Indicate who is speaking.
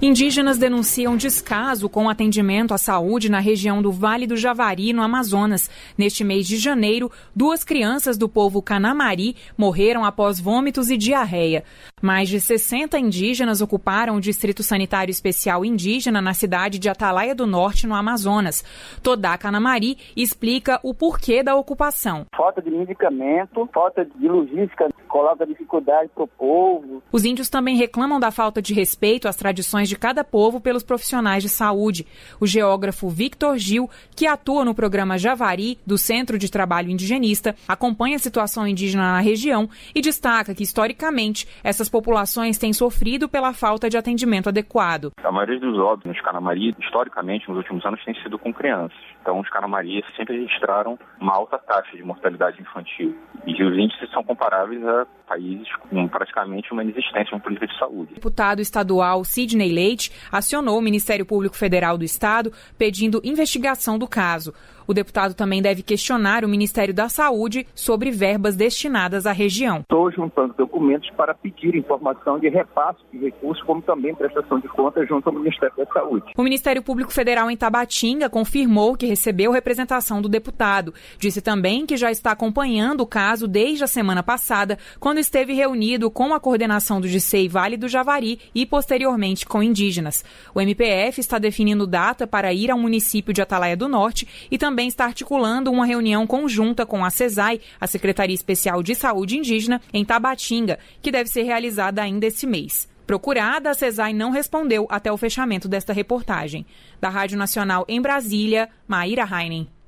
Speaker 1: Indígenas denunciam descaso com atendimento à saúde na região do Vale do Javari, no Amazonas. Neste mês de janeiro, 2 crianças do povo Canamari morreram após vômitos e diarreia. Mais de 60 indígenas ocuparam o Distrito Sanitário Especial Indígena na cidade de Atalaia do Norte, no Amazonas. Todá Canamari explica o porquê da ocupação.
Speaker 2: Falta de medicamento, falta de logística, coloca dificuldade para o povo.
Speaker 1: Os índios também reclamam da falta de respeito às tradições de cada povo pelos profissionais de saúde. O geógrafo Victor Gil, que atua no programa Javari, do Centro de Trabalho Indigenista, acompanha a situação indígena na região e destaca que, historicamente, essas populações têm sofrido pela falta de atendimento adequado.
Speaker 3: A maioria dos óbitos nos Canamari, historicamente, nos últimos anos, tem sido com crianças. Então, os Canamari sempre registraram uma alta taxa de mortalidade infantil. E os índices são comparáveis a países com praticamente uma inexistência de uma política de saúde.
Speaker 1: O deputado estadual Sidney Leite acionou o Ministério Público Federal do Estado pedindo investigação do caso. O deputado também deve questionar o Ministério da Saúde sobre verbas destinadas à região.
Speaker 4: Estou juntando documentos para pedir informação de repasse de recursos, como também prestação de contas junto ao Ministério da Saúde.
Speaker 1: O Ministério Público Federal em Tabatinga confirmou que recebeu representação do deputado. Disse também que já está acompanhando o caso desde a semana passada, quando esteve reunido com a coordenação do DICEI Vale do Javari e posteriormente com indígenas. O MPF está definindo data para ir ao município de Atalaia do Norte e também está articulando uma reunião conjunta com a CESAI, a Secretaria Especial de Saúde Indígena, em Tabatinga, que deve ser realizada ainda esse mês. Procurada, a CESAI não respondeu até o fechamento desta reportagem. Da Rádio Nacional em Brasília, Maíra Heinen.